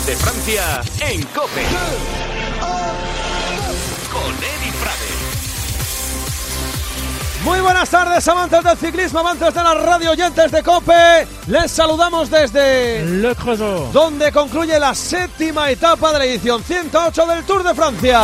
De Francia en COPE. Con Edi Prades. Muy buenas tardes, amantes del ciclismo, amantes de la radio, oyentes de COPE. Les saludamos desde Le Creusot, donde concluye la séptima etapa de la edición 108 del Tour de Francia.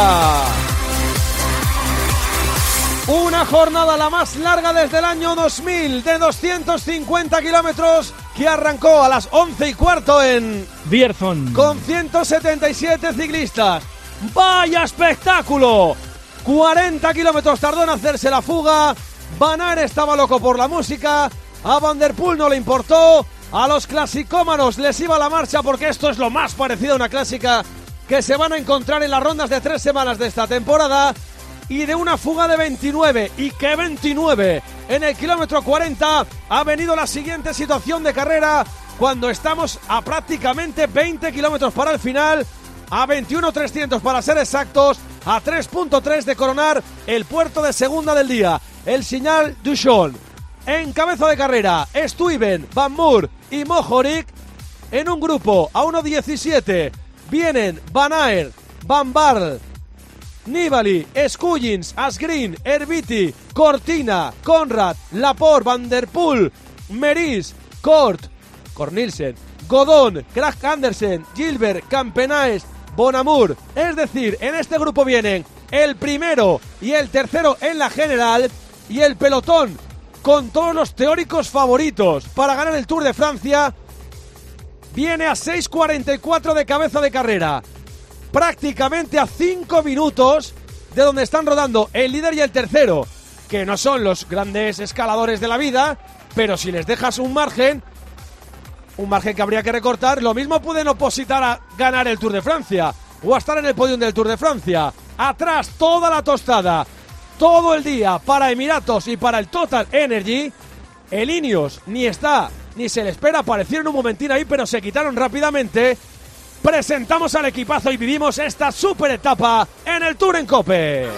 Una jornada la más larga desde el año 2000, de 250 kilómetros, que arrancó a las 11:15 en Vierzon, con 177 ciclistas. ¡Vaya espectáculo! 40 kilómetros tardó en hacerse la fuga. Van Aert estaba loco por la música. A Van der Poel no le importó. A los clasicómanos les iba la marcha, porque esto es lo más parecido a una clásica que se van a encontrar en las rondas de 3 semanas de esta temporada. Y de una fuga de 29, y que 29, en el kilómetro 40 ha venido la siguiente situación de carrera, cuando estamos a prácticamente 20 kilómetros para el final, a 21.300 para ser exactos, a 3.3 de coronar el puerto de segunda del día, el Signal du Chon. En cabeza de carrera, Stuyven, Van Moer y Mohoric. En un grupo a 1.17 vienen Van Aert, Van Barle, Nibali, Scullins, Asgreen, Erviti, Cortina, Conrad, Laporte, Van der Poel, Meris, Cornelsen, Godon, Kragh Andersen, Gilbert, Campenaes, Bonamur. Es decir, en este grupo vienen el primero y el tercero en la general, y el pelotón con todos los teóricos favoritos para ganar el Tour de Francia viene a 6.44 de cabeza de carrera, prácticamente a 5 minutos de donde están rodando el líder y el tercero, que no son los grandes escaladores de la vida, pero si les dejas un margen que habría que recortar, lo mismo pueden opositar a ganar el Tour de Francia o a estar en el podium del Tour de Francia. Atrás toda la tostada, todo el día para Emiratos y para el Total Energy. El Ineos ni está ni se le espera, aparecieron un momentín ahí, pero se quitaron rápidamente. Presentamos al equipazo y vivimos esta super etapa en el Tour en COPE.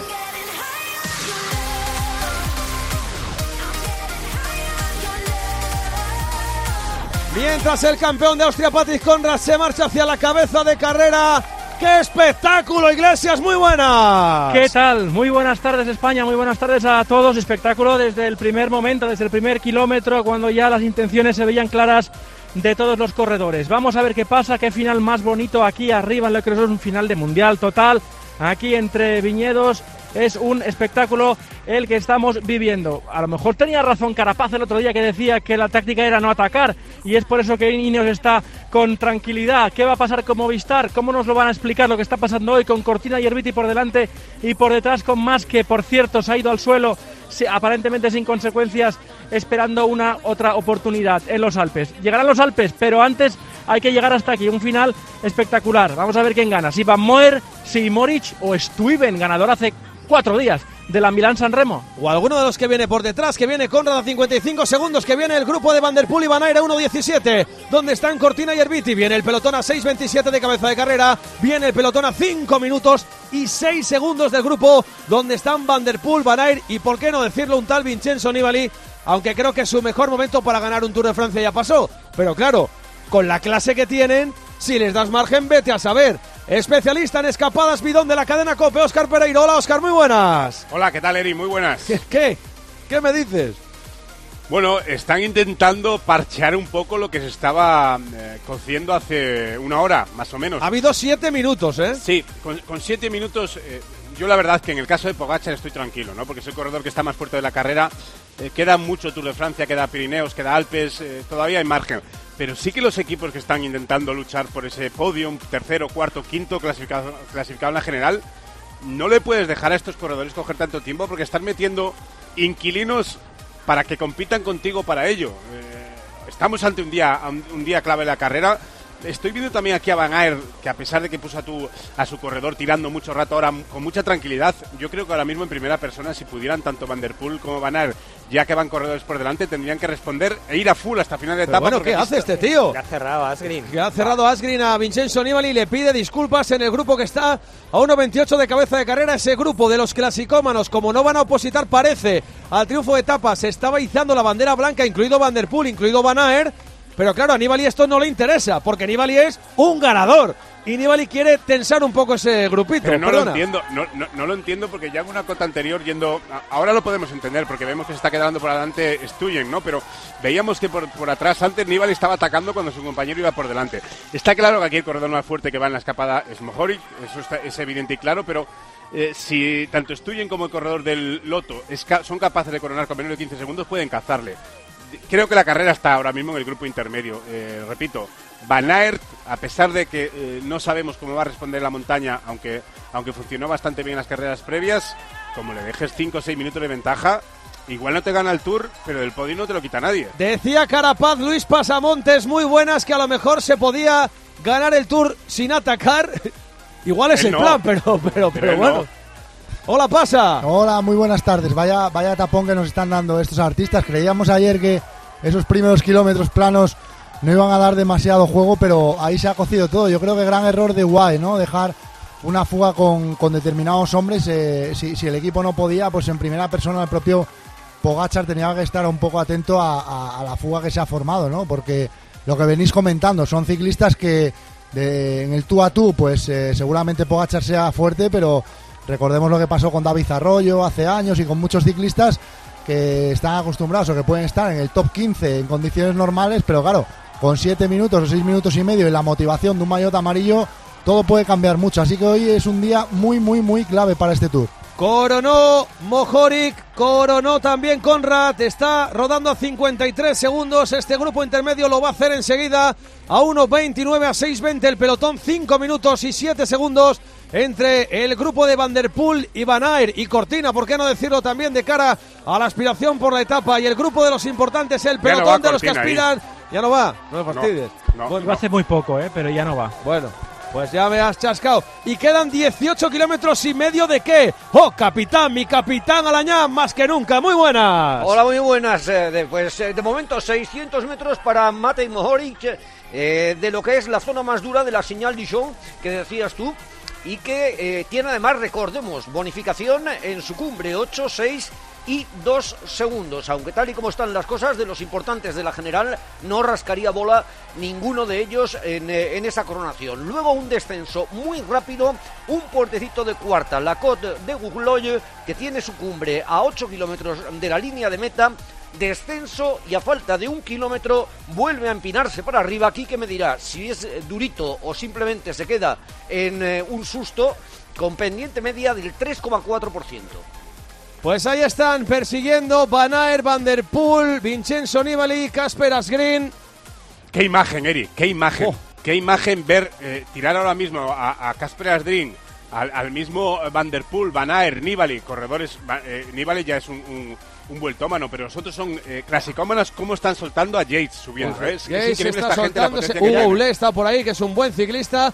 Mientras el campeón de Austria, Patrick Conrad, se marcha hacia la cabeza de carrera. ¡Qué espectáculo, Iglesias! ¡Muy buenas! ¿Qué tal? Muy buenas tardes, España, muy buenas tardes a todos. Espectáculo desde el primer momento, desde el primer kilómetro, cuando ya las intenciones se veían claras de todos los corredores. Vamos a ver qué pasa, qué final más bonito aquí arriba en Le Creusot, un final de mundial total. Aquí entre viñedos es un espectáculo el que estamos viviendo. A lo mejor tenía razón Carapaz el otro día, que decía que la táctica era no atacar, y es por eso que Ineos está con tranquilidad. ¿Qué va a pasar con Movistar? ¿Cómo nos lo van a explicar lo que está pasando hoy con Cortina y Erviti por delante y por detrás con Mas, que por cierto se ha ido al suelo aparentemente sin consecuencias, esperando una otra oportunidad en los Alpes? Llegarán los Alpes, pero antes hay que llegar hasta aquí, un final espectacular. Vamos a ver quién gana, si Van Moer, si Mohoric o Stuyven, ganador hace 4 días de la Milán-San Remo. O alguno de los que viene por detrás, que viene Conrad a 55 segundos, que viene el grupo de Van der Poel y Van Aert a 1.17, donde están Cortina y Erviti. Viene el pelotón a 6.27 de cabeza de carrera, viene el pelotón a 5 minutos y 6 segundos del grupo, donde están Van der Poel, Van Aert y, por qué no decirlo, un tal Vincenzo Nibali, aunque creo que su mejor momento para ganar un Tour de Francia ya pasó. Pero claro, con la clase que tienen, si les das margen, vete a saber. Especialista en escapadas, bidón de la cadena COPE, Óscar Pereiro. Hola, Óscar, muy buenas. Hola, ¿qué tal, Eri? Muy buenas. ¿Qué me dices? Bueno, están intentando parchear un poco lo que se estaba cociendo hace una hora, más o menos. Ha habido 7 minutos, ¿eh? Sí, con 7 minutos... yo la verdad que en el caso de Pogačar estoy tranquilo, ¿no? Porque es el corredor que está más fuerte de la carrera. Queda mucho Tour de Francia, queda Pirineos, queda Alpes, todavía hay margen. Pero sí que los equipos que están intentando luchar por ese podium, tercero, cuarto, quinto clasificado en la general, no le puedes dejar a estos corredores coger tanto tiempo, porque están metiendo inquilinos para que compitan contigo para ello. Estamos ante un día clave de la carrera. Estoy viendo también aquí a Van Aert, que a pesar de que puso a su corredor tirando mucho rato ahora con mucha tranquilidad, yo creo que ahora mismo en primera persona, si pudieran tanto Van der Poel como Van Aert, ya que van corredores por delante, tendrían que responder e ir a full hasta final de etapa. Bueno, ¿qué hace este tío? Que ha cerrado Asgreen. Que ha cerrado Asgreen a Vincenzo Nibali y le pide disculpas en el grupo que está a 1.28 de cabeza de carrera. Ese grupo de los clasicómanos, como no van a opositar, parece, al triunfo de etapa, se estaba izando la bandera blanca, incluido Van der Poel, incluido Van Aert. Pero claro, a Nibali esto no le interesa, porque Nibali es un ganador. y Nibali quiere tensar un poco ese grupito. Pero no Perdona. lo entiendo, no lo entiendo porque ya en una cota anterior ahora lo podemos entender porque vemos que se está quedando por adelante Stuyven, ¿no? Pero veíamos que por atrás antes Nibali estaba atacando cuando su compañero iba por delante. Está claro que aquí el corredor más fuerte que va en la escapada es Mohoric, eso es evidente y claro, pero si tanto Stuyven como el corredor del Lotto son capaces de coronar con menos de 15 segundos, pueden cazarle. Creo que la carrera está ahora mismo en el grupo intermedio. Repito, Van Aert, a pesar de que no sabemos cómo va a responder la montaña, aunque funcionó bastante bien en las carreras previas, como le dejes 5 o 6 minutos de ventaja, igual no te gana el Tour, pero del podio no te lo quita nadie. Decía Carapaz, Luis Pasamontes, muy buenas, que a lo mejor se podía ganar el Tour sin atacar. Igual es el plan, pero bueno. No. Hola, Pasa. Hola, muy buenas tardes. Vaya tapón que nos están dando estos artistas. Creíamos ayer que esos primeros kilómetros planos no iban a dar demasiado juego, pero ahí se ha cocido todo. Yo creo que gran error de UAE, ¿no? Dejar una fuga con determinados hombres. Si el equipo no podía, pues en primera persona el propio Pogačar tenía que estar un poco atento a la fuga que se ha formado, ¿no? Porque lo que venís comentando, son ciclistas que en el tú a tú, pues seguramente Pogačar sea fuerte, pero recordemos lo que pasó con David Arroyo hace años y con muchos ciclistas que están acostumbrados o que pueden estar en el top 15 en condiciones normales, pero claro, con 7 minutos o 6 minutos y medio y la motivación de un maillot amarillo, todo puede cambiar mucho. Así que hoy es un día muy, muy, muy clave para este Tour. Coronó Mohoric, coronó también Conrad, está rodando a 53 segundos, este grupo intermedio lo va a hacer enseguida a 1.29, a 6.20 el pelotón, 5 minutos y 7 segundos entre el grupo de Van der Poel y Van Aert y Cortina, por qué no decirlo también de cara a la aspiración por la etapa, y el grupo de los importantes, el pelotón de los que aspiran, ya no va, no me fastidies. Bueno, hace muy poco, pero ya no va. Bueno, pues ya me has chascado. Y quedan 18 kilómetros y medio de qué. ¡Oh, capitán, mi capitán Alañán, más que nunca! ¡Muy buenas! Hola, muy buenas. De momento 600 metros para Matej Mohoric, de lo que es la zona más dura de la señal Dijon, que decías tú, y que tiene además, recordemos, bonificación en su cumbre, 8, 6 y 2 segundos, aunque tal y como están las cosas, de los importantes de la general no rascaría bola ninguno de ellos en esa coronación. Luego un descenso muy rápido, un puertecito de cuarta, la Côte de Goulogne, que tiene su cumbre a 8 kilómetros de la línea de meta, descenso, y a falta de 1 kilómetro vuelve a empinarse para arriba. Aquí que me dirá si es durito o simplemente se queda en un susto, con pendiente media del 3,4%. Pues ahí están persiguiendo Van Aert, Van der Poel, Vincenzo Nibali, Casper Asgreen. Qué imagen, Eric, qué imagen. Oh. Qué imagen ver tirar ahora mismo a Casper Asgreen, al mismo Van der Poel, Van Aert, Nibali, corredores. Nibali ya es un vueltómano, pero los otros son clasicómanos. Cómo están soltando a Yates subiendo. Es increíble está esta gente, la soltándose. potencia que Hugo hay. Ulé está por ahí, que es un buen ciclista.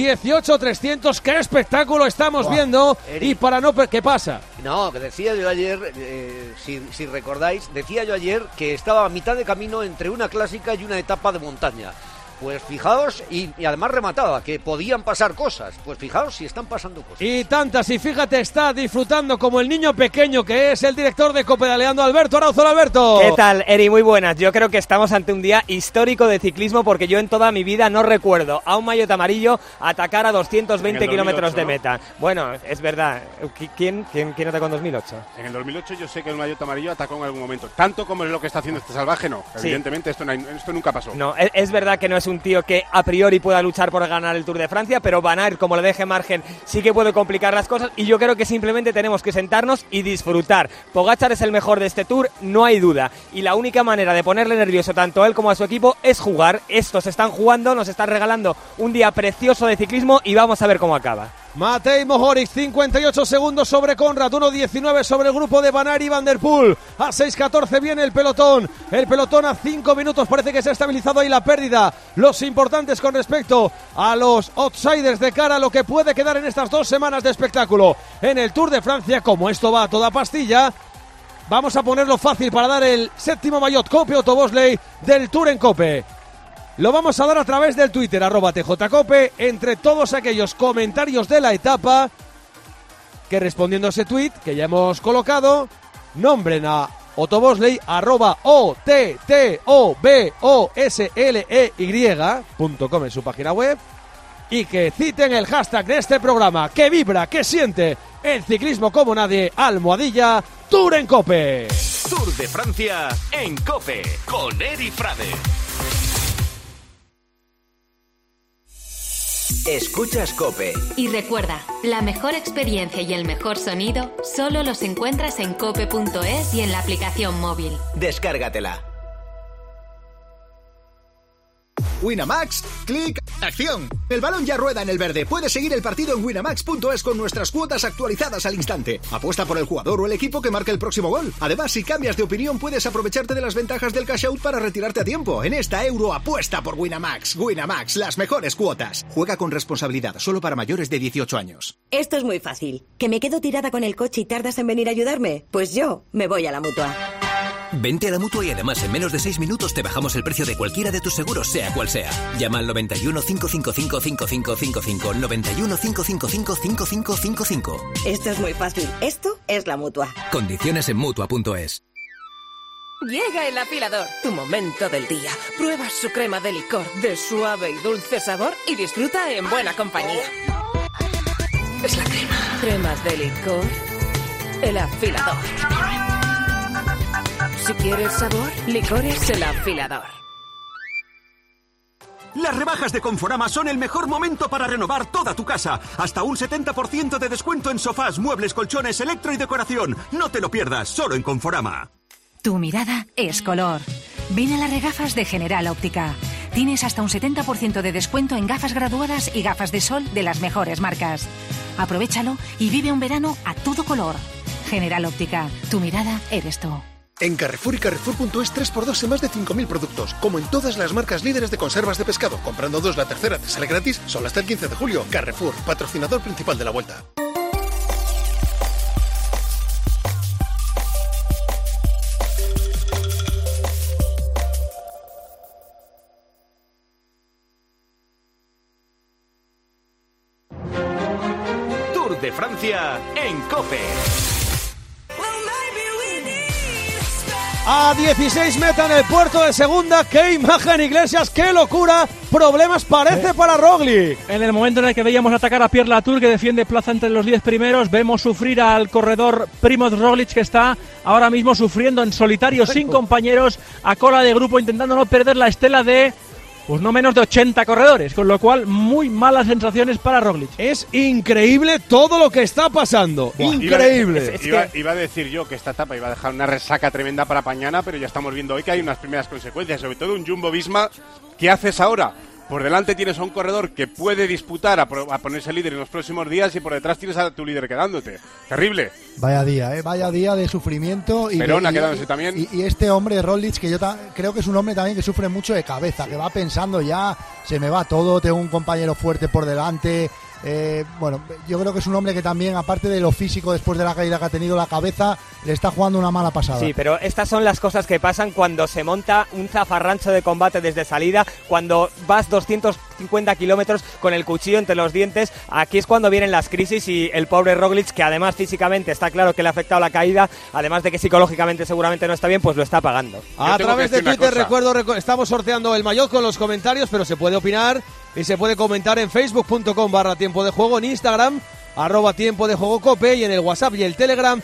18-300, qué espectáculo estamos viendo. Eric. Y para no... ¿Qué pasa? No, que decía yo ayer, si recordáis, decía yo ayer que estaba a mitad de camino entre una clásica y una etapa de montaña. Pues fijaos, y además remataba, que podían pasar cosas. Pues fijaos si están pasando cosas. Y tantas, y fíjate, está disfrutando como el niño pequeño que es el director de Copedaleando, Alberto Arauzo. Alberto. ¿Qué tal, Eri? Muy buenas. Yo creo que estamos ante un día histórico de ciclismo, porque yo en toda mi vida no recuerdo a un maillot amarillo atacar a 220 kilómetros de meta. Bueno, es verdad. ¿Quién atacó en 2008? En el 2008 yo sé que el maillot amarillo atacó en algún momento. Tanto como es lo que está haciendo este salvaje, no. Sí. Evidentemente esto nunca pasó. No, es verdad que no es un tío que a priori pueda luchar por ganar el Tour de Francia, pero Van Aert, como le deje margen, sí que puede complicar las cosas, y yo creo que simplemente tenemos que sentarnos y disfrutar. Pogačar es el mejor de este Tour, no hay duda, y la única manera de ponerle nervioso tanto a él como a su equipo es jugar. Estos están jugando, nos están regalando un día precioso de ciclismo, y vamos a ver cómo acaba. Matej Mohoric, 58 segundos sobre Conrad, 1.19 sobre el grupo de Van Aert y Van der Poel. A 6.14 viene el pelotón a 5 minutos, parece que se ha estabilizado ahí la pérdida. Los importantes con respecto a los outsiders de cara a lo que puede quedar en estas 2 semanas de espectáculo en el Tour de Francia. Como esto va a toda pastilla, vamos a ponerlo fácil para dar el 7º maillot Cope Otto Bosley del Tour en Cope. Lo vamos a dar a través del Twitter, @tjcope, entre todos aquellos comentarios de la etapa que, respondiendo a ese tweet que ya hemos colocado, nombren a Otto Bosley, @OTTOBOSLEY.com en su página web, y que citen el hashtag de este programa, que vibra, que siente el ciclismo como nadie, almohadilla Tour en Cope. Tour de Francia en Cope con Eri Frade. Escuchas Cope. Y recuerda, la mejor experiencia y el mejor sonido solo los encuentras en cope.es y en la aplicación móvil. Descárgatela. Winamax, clic, acción. El balón ya rueda en el verde. Puedes seguir el partido en winamax.es con nuestras cuotas actualizadas al instante. Apuesta por el jugador o el equipo que marque el próximo gol. Además, si cambias de opinión, puedes aprovecharte de las ventajas del cash out para retirarte a tiempo. En esta Euro, apuesta por Winamax. Winamax, las mejores cuotas. Juega con responsabilidad, solo para mayores de 18 años. Esto es muy fácil. ¿Que me quedo tirada con el coche y tardas en venir a ayudarme? Pues yo me voy a la Mutua. Vente a la Mutua y además en menos de 6 minutos te bajamos el precio de cualquiera de tus seguros, sea cual sea. Llama al 91 555 5555, 91 555 5555. Esto es muy fácil. Esto es la Mutua. Condiciones en Mutua.es. Llega el afilador, tu momento del día. Prueba su crema de licor de suave y dulce sabor y disfruta en buena compañía. Es la crema. Cremas de licor. El afilador. Si quieres sabor, licores El Afilador. Las rebajas de Conforama son el mejor momento para renovar toda tu casa. Hasta un 70% de descuento en sofás, muebles, colchones, electro y decoración. No te lo pierdas, solo en Conforama. Tu mirada es color. Ven a las regafas de General Óptica. Tienes hasta un 70% de descuento en gafas graduadas y gafas de sol de las mejores marcas. Aprovechalo y vive un verano a todo color. General Óptica, tu mirada eres tú. En Carrefour y Carrefour.es 3x2 en más de 5.000 productos, como en todas las marcas líderes de conservas de pescado. Comprando 2, la tercera te sale gratis, solo hasta el 15 de julio. Carrefour, patrocinador principal de la Vuelta. Tour de Francia en Cope. A 16 meta en el puerto de segunda. ¡Qué imagen, Iglesias! ¡Qué locura! Problemas parece para Roglic. En el momento en el que veíamos atacar a Pierre Latour, que defiende plaza entre los 10 primeros, vemos sufrir al corredor Primož Roglic, que está ahora mismo sufriendo en solitario, sin compañeros, a cola de grupo, intentando no perder la estela de... pues no menos de 80 corredores, con lo cual muy malas sensaciones para Roglic. Es increíble todo lo que está pasando. Buah, increíble. Iba a decir yo que esta etapa iba a dejar una resaca tremenda para mañana, pero ya estamos viendo hoy que hay unas primeras consecuencias, sobre todo un Jumbo-Visma. ¿Qué haces ahora? Por delante tienes a un corredor que puede disputar a ponerse líder en los próximos días y por detrás tienes a tu líder quedándote. Terrible. Vaya día de sufrimiento. Perona quedándose también. Y este hombre, Roglic, que yo creo que es un hombre también que sufre mucho de cabeza, que va pensando ya, se me va todo, tengo un compañero fuerte por delante. Bueno, yo creo que es un hombre que también, aparte de lo físico, después de la caída que ha tenido, la cabeza le está jugando una mala pasada. Sí, pero estas son las cosas que pasan cuando se monta un zafarrancho de combate desde salida, cuando vas 250 kilómetros con el cuchillo entre los dientes. Aquí es cuando vienen las crisis y el pobre Roglic, que además físicamente está claro que le ha afectado la caída, además de que psicológicamente seguramente no está bien, pues lo está pagando. A través de Twitter, recuerdo, estamos sorteando el maillot con los comentarios, pero se puede opinar y se puede comentar en facebook.com/tiempo de juego, en Instagram @tiempo de juego cope y en el WhatsApp y el Telegram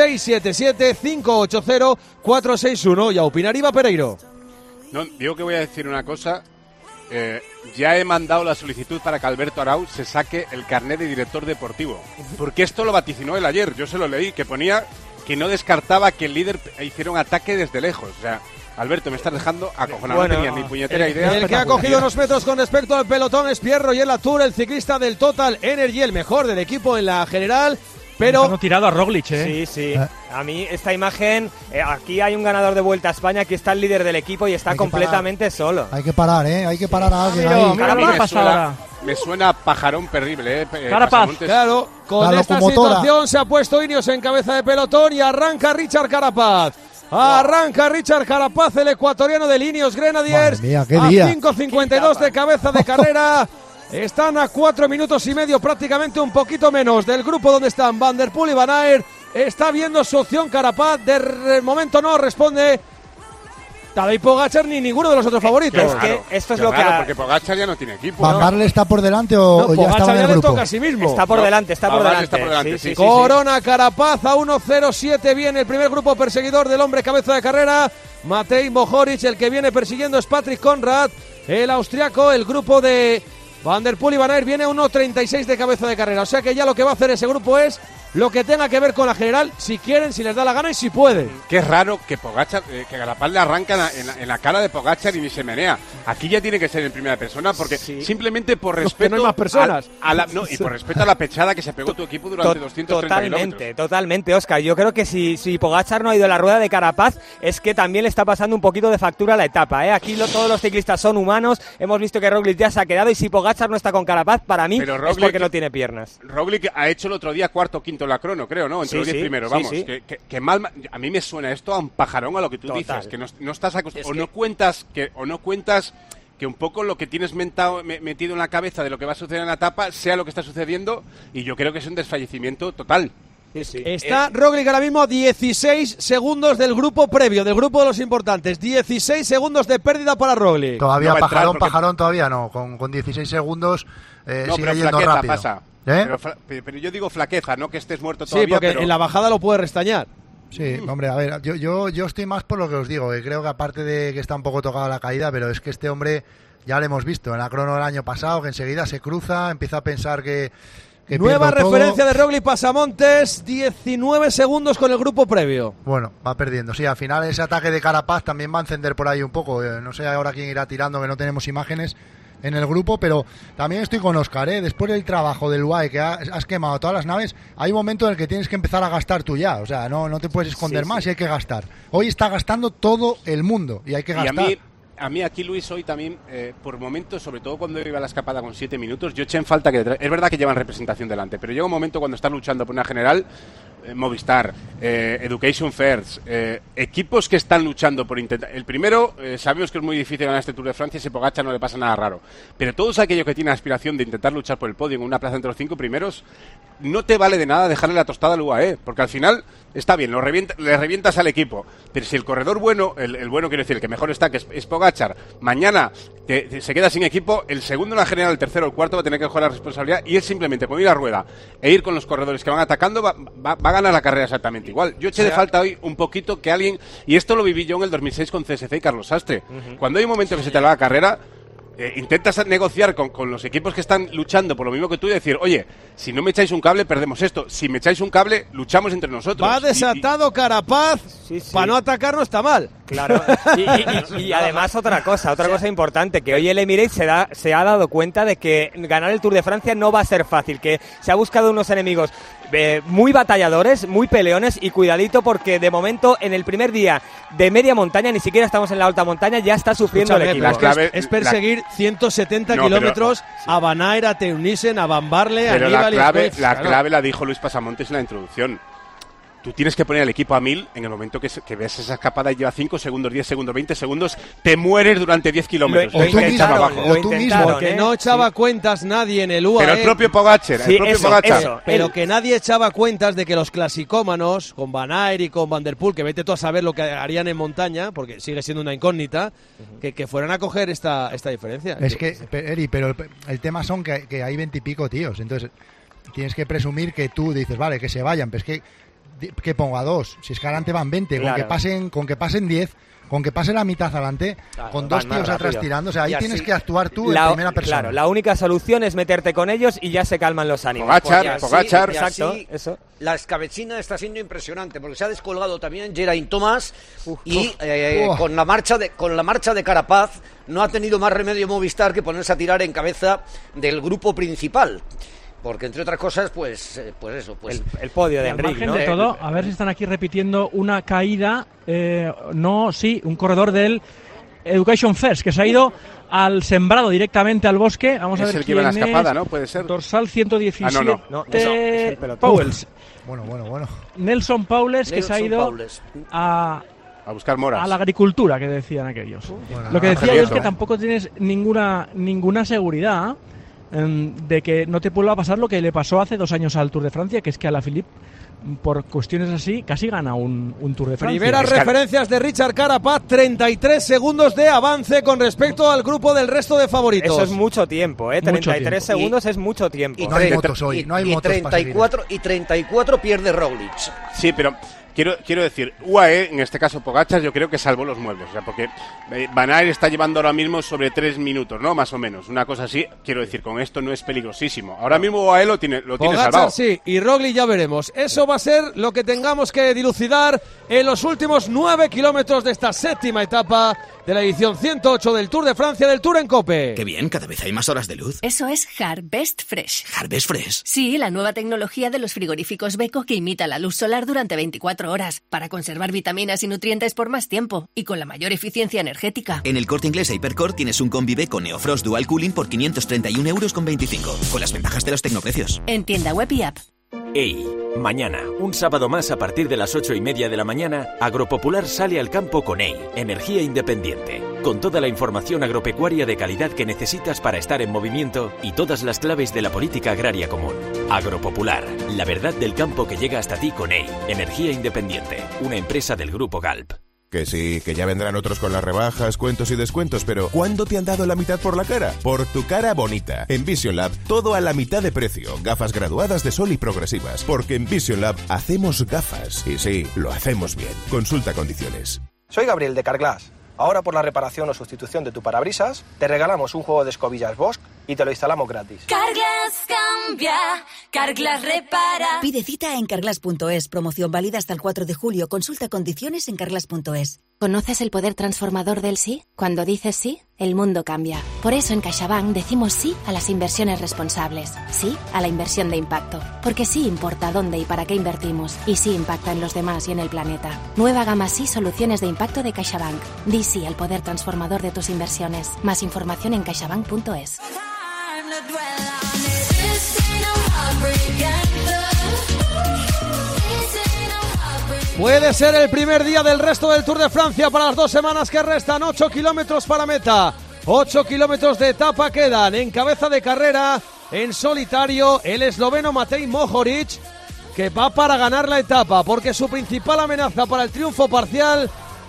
677-580-461. Y a opinar Iba Pereiro. No, digo que voy a decir una cosa. Ya he mandado la solicitud para que Alberto Arau se saque el carnet de director deportivo, porque esto lo vaticinó él ayer. Yo se lo leí, que ponía que no descartaba que el líder hiciera un ataque desde lejos. O sea, Alberto, me estás dejando acojonado, no tenía ni puñetera idea. El que ha cogido unos metros con respecto al pelotón es Pierre Roger Latour, el ciclista del Total Energy, el mejor del equipo en la general. Pero han tirado a Roglic, ¿eh? Sí. A mí esta imagen, aquí hay un ganador de Vuelta a España, aquí está el líder del equipo y está completamente solo. Hay que parar, hay que parar a alguien ahí. Me suena pajarón terrible, Carapaz. Claro, con esta situación se ha puesto Ineos en cabeza de pelotón y arranca Richard Carapaz. Arranca Richard Carapaz, el ecuatoriano del Ineos Grenadiers. Mía, qué a día. 5:52 de cabeza de carrera. Están a 4 minutos y medio, prácticamente un poquito menos, del grupo donde están Van der Poel y Van Aert. Está viendo su opción Carapaz, de momento no responde. Tadej Pogačar ni ninguno de los otros favoritos. Es que esto es lo que... Porque Pogačar ya no tiene equipo. ¿Van Barle está por delante o ya estaba en el le grupo? toca a sí mismo. Está por delante, está por delante. Sí. Corona, Carapaz a 1.07 viene el primer grupo perseguidor del hombre cabeza de carrera. Matej Mohoric, el que viene persiguiendo es Patrick Conrad, el austriaco. El grupo de Van der Poel y Van Aert viene a 1.36 de cabeza de carrera. O sea que ya lo que va a hacer ese grupo es lo que tenga que ver con la general, si quieren, si les da la gana y si pueden. Qué raro que Pogačar, que Carapaz le arranca en la cara de Pogačar y ni se menea. Aquí ya tiene que ser en primera persona porque simplemente por respeto no hay más personas. Y por respeto a la pechada que se pegó tu equipo durante 230 kilómetros. Totalmente, Óscar. Yo creo que si Pogačar no ha ido a la rueda de Carapaz es que también le está pasando un poquito de factura a la etapa. Aquí todos los ciclistas son humanos. Hemos visto que Roglic ya se ha quedado y si Pogačar no está con Carapaz, para mí Pero es porque no tiene piernas. Roglic ha hecho el otro día cuarto o quinto en la crono, creo, ¿no? Entre los 10 primeros, vamos. Sí. Que mal, a mí me suena esto a un pajarón a lo que tú dices, que no estás acostumbrado, o no cuentas que un poco lo que tienes metido en la cabeza de lo que va a suceder en la etapa sea lo que está sucediendo, y yo creo que es un desfallecimiento total. Está Roglic ahora mismo a 16 segundos del grupo previo, del grupo de los importantes. 16 segundos de pérdida para Roglic. Todavía no pajarón todavía no. Con 16 segundos sigue yendo flaqueza rápido. Pasa. Pero yo digo flaqueza, no que estés muerto todavía. Sí, porque en la bajada lo puede restañar. Sí, hombre, a ver, yo estoy más por lo que os digo, que creo que aparte de que está un poco tocada la caída, pero es que este hombre ya lo hemos visto en la crono del año pasado, que enseguida se cruza, empieza a pensar que nueva referencia todo. de Roglic Pasamontes, 19 segundos con el grupo previo. Bueno, va perdiendo. Sí, al final ese ataque de Carapaz también va a encender por ahí un poco. No sé ahora quién irá tirando, que no tenemos imágenes en el grupo, pero también estoy con Óscar, después del trabajo del UAE que has quemado todas las naves, hay un momento en el que tienes que empezar a gastar tú ya, o sea, no te puedes esconder más y hay que gastar. Hoy está gastando todo el mundo y hay que gastar. A mí aquí, Luis, hoy también, por momentos, sobre todo cuando iba a la escapada con 7 minutos, yo eché en falta que detrás, es verdad que llevan representación delante, pero llega un momento cuando están luchando por una general, Movistar, Education First, equipos que están luchando por intentar. El primero, sabemos que es muy difícil ganar este Tour de Francia, si Pogačar no le pasa nada raro, pero todos aquellos que tienen aspiración de intentar luchar por el podio en una plaza entre los 5 primeros, no te vale de nada dejarle la tostada al UAE, porque al final está bien, le revientas al equipo, pero si el corredor bueno, el bueno quiero decir, el que mejor está, que es Pogačar, mañana se queda sin equipo, el segundo en la general, el tercero, el cuarto va a tener que coger la responsabilidad, y es simplemente con ir a rueda e ir con los corredores que van atacando, va a ganar la carrera exactamente igual. Yo eché de falta hoy un poquito que alguien, y esto lo viví yo en el 2006 con CSC y Carlos Sastre, cuando hay un momento que se te va la carrera, intentas negociar con los equipos que están luchando por lo mismo que tú y decir, oye, si no me echáis un cable, perdemos esto. Si me echáis un cable, luchamos entre nosotros. Va desatado Carapaz, para no atacar no está mal. Claro, y además otra cosa importante, que hoy el Emirates se ha dado cuenta de que ganar el Tour de Francia no va a ser fácil, que se ha buscado unos enemigos muy batalladores, muy peleones, y cuidadito porque de momento en el primer día de media montaña, ni siquiera estamos en la alta montaña, ya está sufriendo el equipo. Es perseguir 170 kilómetros a Van Aert, a Teunissen, a Van Barle, a Nibali. Pero la clave la dijo Luis Pasamontes en la introducción. Tú tienes que poner al equipo a 1000 en el momento que ves esa escapada y lleva 5 segundos, 10 segundos, 20 segundos, te mueres durante 10 kilómetros. O tú mismo, porque no echaba cuentas nadie en el UAE. Pero el propio Pogačar, Pero que nadie echaba cuentas de que los clasicómanos, con Van Aert y con Van der Poel, que vete tú a saber lo que harían en montaña, porque sigue siendo una incógnita, que fueran a coger esta diferencia. Es que, Eri, pero el tema son que hay 20 y pico tíos, entonces tienes que presumir que tú dices, vale, que se vayan, pero es que pongo a 2, si es que adelante van 20, claro. con que pasen 10, con que pase la mitad adelante, claro, con 2 tíos atrás tirando, o sea, ahí tienes que actuar tú en primera persona. Claro, la única solución es meterte con ellos y ya se calman los ánimos. Pogačar, exacto, eso. La escabechina está siendo impresionante porque se ha descolgado también Geraint Thomas y con la marcha de Carapaz no ha tenido más remedio Movistar que ponerse a tirar en cabeza del grupo principal. Porque, entre otras cosas, pues eso. El podio de Enrique, ¿no? De todo, a ver si están aquí repitiendo una caída, un corredor del Education First, que se ha ido al sembrado directamente al bosque. Vamos a ver quién es. El que iba en la escapada, ¿no? Puede ser. Dorsal 117. No, es Pauwels. Bueno. Nelson Pauwels, que se ha ido a buscar moras. A la agricultura, que decían aquellos. Lo que decía yo es que tampoco tienes ninguna seguridad. de que no te vuelva a pasar lo que le pasó hace 2 años al Tour de Francia, que es que Alaphilippe, por cuestiones así, casi gana un Tour de Francia. Primeras referencias de Richard Carapaz, 33 segundos de avance con respecto al grupo del resto de favoritos. Eso es mucho tiempo, 33 segundos es mucho tiempo. No hay motos hoy, no hay motos 34 pierde Roglic. Sí, pero quiero decir, UAE, en este caso Pogačar, yo creo que salvó los muebles, o sea, porque Van Aert está llevando ahora mismo sobre 3 minutos, ¿no? Más o menos, una cosa así. Quiero decir, con esto no es peligrosísimo. Ahora mismo UAE lo tiene salvado. Sí, y Roglic ya veremos. Eso va a ser lo que tengamos que dilucidar en los últimos 9 kilómetros de esta 7ª etapa de la edición 108 del Tour de Francia, del Tour en Cope. Qué bien, cada vez hay más horas de luz. Eso es Harvest Fresh. ¿Harvest Fresh? Sí, la nueva tecnología de los frigoríficos Beko que imita la luz solar durante 24 horas para conservar vitaminas y nutrientes por más tiempo y con la mayor eficiencia energética. En el Corte Inglés Hypercore tienes un combi Beko Neofrost Dual Cooling por 531,25 €, con las ventajas de los tecnoprecios. En tienda web y app. Hey, mañana, un sábado más a partir de las 8:30 de la mañana, Agropopular sale al campo con EI, energía independiente, con toda la información agropecuaria de calidad que necesitas para estar en movimiento y todas las claves de la política agraria común. Agropopular, la verdad del campo que llega hasta ti con EI, energía independiente, una empresa del Grupo Galp. Que sí, que ya vendrán otros con las rebajas, cuentos y descuentos, pero ¿cuándo te han dado la mitad por la cara? Por tu cara bonita. En Vision Lab, todo a la mitad de precio. Gafas graduadas de sol y progresivas. Porque en Vision Lab hacemos gafas. Y sí, lo hacemos bien. Consulta condiciones. Soy Gabriel de Carglass. Ahora por la reparación o sustitución de tu parabrisas, te regalamos un juego de escobillas Bosch y te lo instalamos gratis. Carglass cambia, Carglass repara. Pide cita en carglass.es. Promoción válida hasta el 4 de julio. Consulta condiciones en carglass.es. ¿Conoces el poder transformador del sí? Cuando dices sí, el mundo cambia. Por eso en CaixaBank decimos sí a las inversiones responsables. Sí a la inversión de impacto. Porque sí importa dónde y para qué invertimos. Y sí impacta en los demás y en el planeta. Nueva gama sí soluciones de impacto de CaixaBank. Di sí al poder transformador de tus inversiones. Más información en caixabank.es. Puede ser el primer día del resto del Tour de Francia para las 2 semanas que restan. 8 kilómetros para meta. 8 kilómetros de etapa quedan. En cabeza de carrera, en solitario, el esloveno Matej Mohoric, que va para ganar la etapa, porque su principal amenaza para el triunfo parcial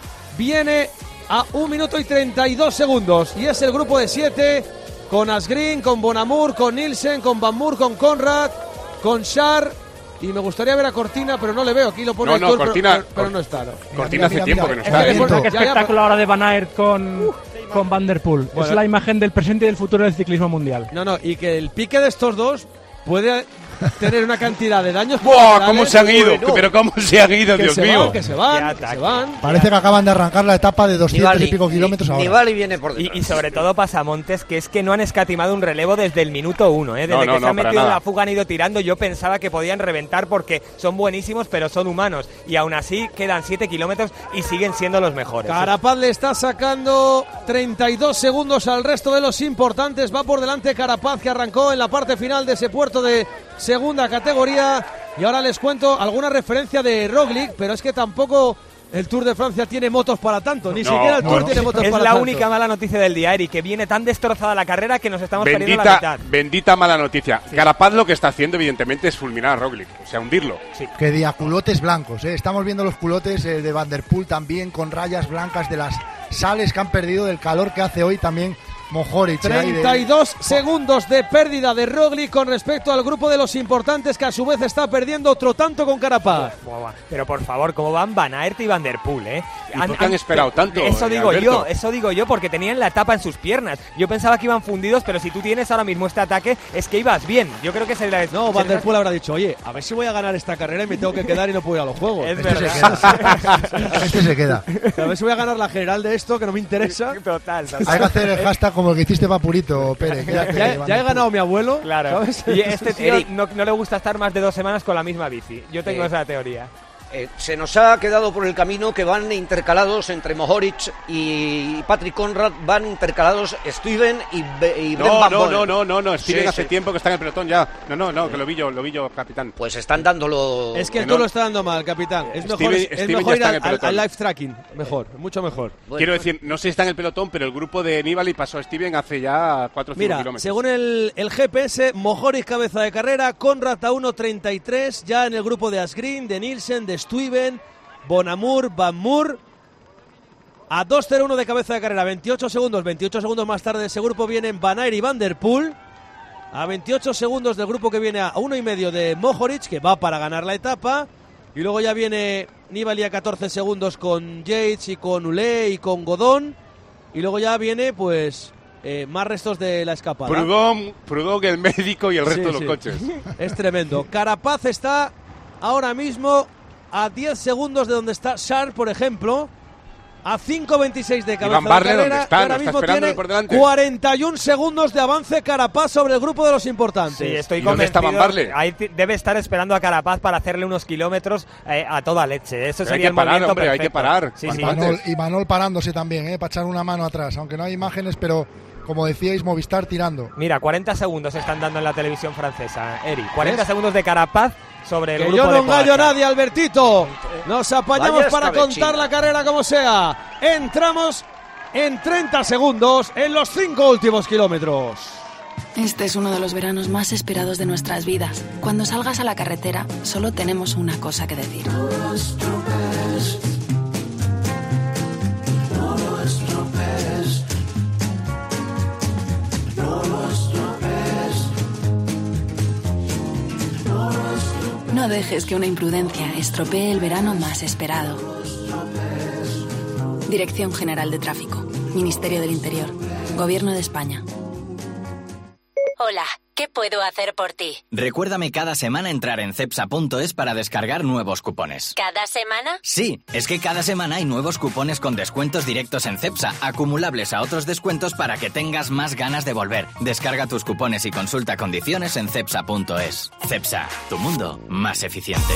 viene a 1 minuto y 32 segundos. Y es el grupo de 7, con Asgreen, con Bonamur, con Nielsen, con Van Moer, con Conrad, con Schar. Y me gustaría ver a Cortina, pero no le veo. Aquí lo pone no, Cortina, pero no está. No. Cortina hace tiempo que no está. Qué espectáculo ahora de Van Aert con Van der Poel. Bueno, es la imagen del presente y del futuro del ciclismo mundial. No, y que el pique de estos dos puede tener una cantidad de daños. ¡Buah! ¿Cómo se han ido? Pero ¿cómo se han ido, Dios mío? Que se van. Parece que acaban de arrancar la etapa de 200 y pico kilómetros ahora. Nibali viene por detrás. Y sobre todo Pasamontes, que es que no han escatimado un relevo desde el minuto 1. Desde que se han metido en la fuga han ido tirando. Yo pensaba que podían reventar porque son buenísimos, pero son humanos. Y aún así quedan 7 kilómetros y siguen siendo los mejores. Carapaz le está sacando 32 segundos al resto de los importantes. Va por delante Carapaz, que arrancó en la parte final de ese puerto de segunda categoría. Y ahora les cuento alguna referencia de Roglic, pero es que tampoco el Tour de Francia tiene motos para tanto, ni siquiera el Tour tiene motos para tanto. Es la única mala noticia del día, Eric, que viene tan destrozada la carrera que nos estamos perdiendo la mitad. Bendita mala noticia. Sí. Carapaz lo que está haciendo evidentemente es fulminar a Roglic, o sea, hundirlo. Sí. Que día culotes blancos, Estamos viendo los culotes de Van der Poel también con rayas blancas de las sales que han perdido del calor que hace hoy también Mohoric. 32 segundos de pérdida de Roglic con respecto al grupo de los importantes, que a su vez está perdiendo otro tanto con Carapaz. Pero por favor, ¿cómo van Van Aert y Van der Poel? ¿Y por qué han esperado tanto? Eso digo yo, porque tenían la etapa en sus piernas. Yo pensaba que iban fundidos, pero si tú tienes ahora mismo este ataque, es que ibas bien. Yo creo que No, Van der Poel habrá dicho, oye, a ver si voy a ganar esta carrera y me tengo que quedar y no puedo ir a los juegos. Es verdad. Este se queda. A ver si voy a ganar la general de esto, que no me interesa. Total. Hay que hacer el hashtag como el que hiciste para Purito, Pérez. Ya he ganado mi abuelo. Claro. ¿Sabes? Y este tío no le gusta estar más de 2 semanas con la misma bici. Yo tengo esa teoría. Se nos ha quedado por el camino que van intercalados entre Mohoric y Patrick Conrad, van intercalados Steven y Ben Van Bommel. No, Steven hace tiempo que está en el pelotón ya. No, que lo vi yo, capitán. Pues están dándolo... Es que tú lo está dando mal, capitán. Es mejor ir al live tracking, mucho mejor. Quiero decir, no sé si está en el pelotón, pero el grupo de Nibali pasó a Steven hace ya 4 o 5 kilómetros. Mira, según el GPS, Mohoric cabeza de carrera, Conrad a 1.33, ya en el grupo de Asgreen, de Nielsen, de Stuyven, Bonamur, Van Moer, a 2.01 de cabeza de carrera, 28 segundos más tarde de ese grupo vienen Van Aert y Van der Poel, a 28 segundos del grupo que viene a 1.5 de Mohoric, que va para ganar la etapa, y luego ya viene Nibali a 14 segundos con Yates y con Ulé y con Godón, y luego ya viene pues más restos de la escapada. Prudhomme, el médico y el resto de los coches. Es tremendo. Carapaz está ahora mismo a 10 segundos de donde está Sharp, por ejemplo, a 5.26 de cabeza de carrera. Está, ahora mismo tiene por delante. 41 segundos de avance Carapaz sobre el grupo de los importantes. Sí, estoy convencido. Ahí debe estar esperando a Carapaz para hacerle unos kilómetros a toda leche. Eso sería el movimiento perfecto. Hay que parar. Sí. Y Manol parándose también, para echar una mano atrás, aunque no hay imágenes, pero como decíais, Movistar tirando. Mira, 40 segundos están dando en la televisión francesa, Eri. 40 segundos de Carapaz sobre el que grupo yo no de engaño a Pogačar. nadie, Albertito. Nos apañamos para contar la carrera como sea. Entramos en 30 segundos en los 5 últimos kilómetros. Este es uno de los veranos más esperados de nuestras vidas. Cuando salgas a la carretera, solo tenemos una cosa que decir. No dejes que una imprudencia estropee el verano más esperado. Dirección General de Tráfico, Ministerio del Interior, Gobierno de España. Hola, ¿qué puedo hacer por ti? Recuérdame cada semana entrar en cepsa.es para descargar nuevos cupones. ¿Cada semana? Sí, es que cada semana hay nuevos cupones con descuentos directos en Cepsa, acumulables a otros descuentos para que tengas más ganas de volver. Descarga tus cupones y consulta condiciones en cepsa.es. Cepsa, tu mundo más eficiente.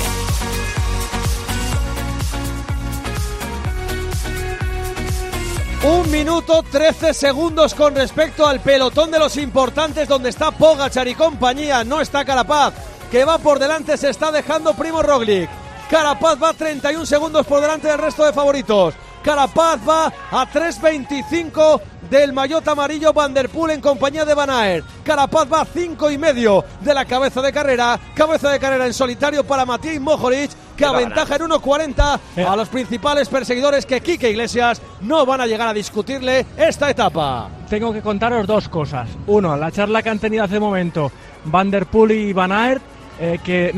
1 minuto 13 segundos con respecto al pelotón de los importantes, donde está Pogačar y compañía. No está Carapaz, que va por delante, se está dejando Primož Roglič. Carapaz va 31 segundos por delante del resto de favoritos. Carapaz va a 3.25 del maillot amarillo Van der Poel en compañía de Van Aert. Carapaz va a 5.5 de la cabeza de carrera en solitario para Matej Mohoric, que aventaja en 1.40 a los principales perseguidores, que Quique Iglesias no van a llegar a discutirle esta etapa. Tengo que contaros dos cosas. Uno, la charla que han tenido hace un momento Van der Poel y Van Aert, que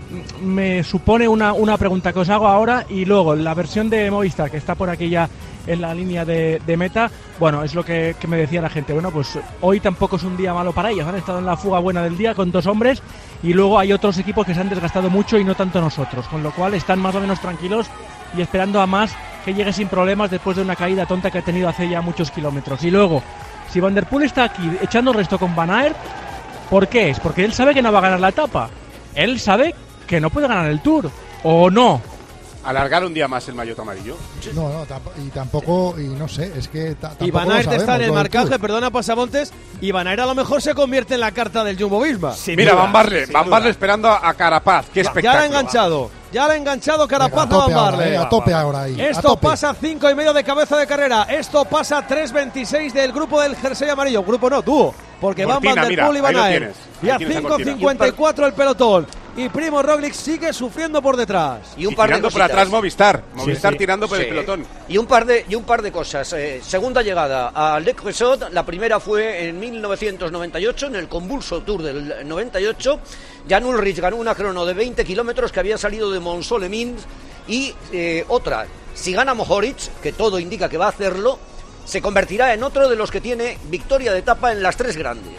me supone una pregunta que os hago ahora, y luego la versión de Movistar, que está por aquí ya en la línea de meta. Bueno, es lo que me decía la gente. Bueno, pues hoy tampoco es un día malo para ellos. Han estado en la fuga buena del día con 2 hombres, y luego hay otros equipos que se han desgastado mucho y no tanto nosotros, con lo cual están más o menos tranquilos y esperando a más que llegue sin problemas después de una caída tonta que ha tenido hace ya muchos kilómetros. Y luego, si Van der Poel está aquí echando el resto con Van Aert, ¿por qué es? Porque él sabe que no va a ganar la etapa. Él sabe que no puede ganar el Tour, ¿o no? ¿Alargar un día más el maillot amarillo? No, y tampoco, y no sé, es que tampoco y Van Aert lo sabemos, está en el marcaje, Tour. perdona Pasamontes, y Van Aert a lo mejor se convierte en la carta del Jumbo-Visma. Mira, Van Barle esperando a Carapaz, qué espectáculo. Ya la ha enganchado Carapaz a Van Barle. A tope ahora ahí. Esto pasa a 5.5 de cabeza de carrera, esto pasa a 3.26 del grupo del jersey amarillo, grupo no, dúo, porque Cortina, van Van der Poel y Van Aert. Y a Ahí tienes a 5.54 el pelotón. Y Primož Roglič sigue sufriendo por detrás. Y un par de tirando por cositas. atrás Movistar tirando por el pelotón. Y un par de cosas. Segunda llegada a Le Creusot, la primera fue en 1998, en el convulso Tour del 98. Jan Ullrich ganó una crono de 20 kilómetros que había salido de Mont-Solemin. Y otra, si gana Mohoric, que todo indica que va a hacerlo, se convertirá en otro de los que tiene victoria de etapa en las 3 grandes.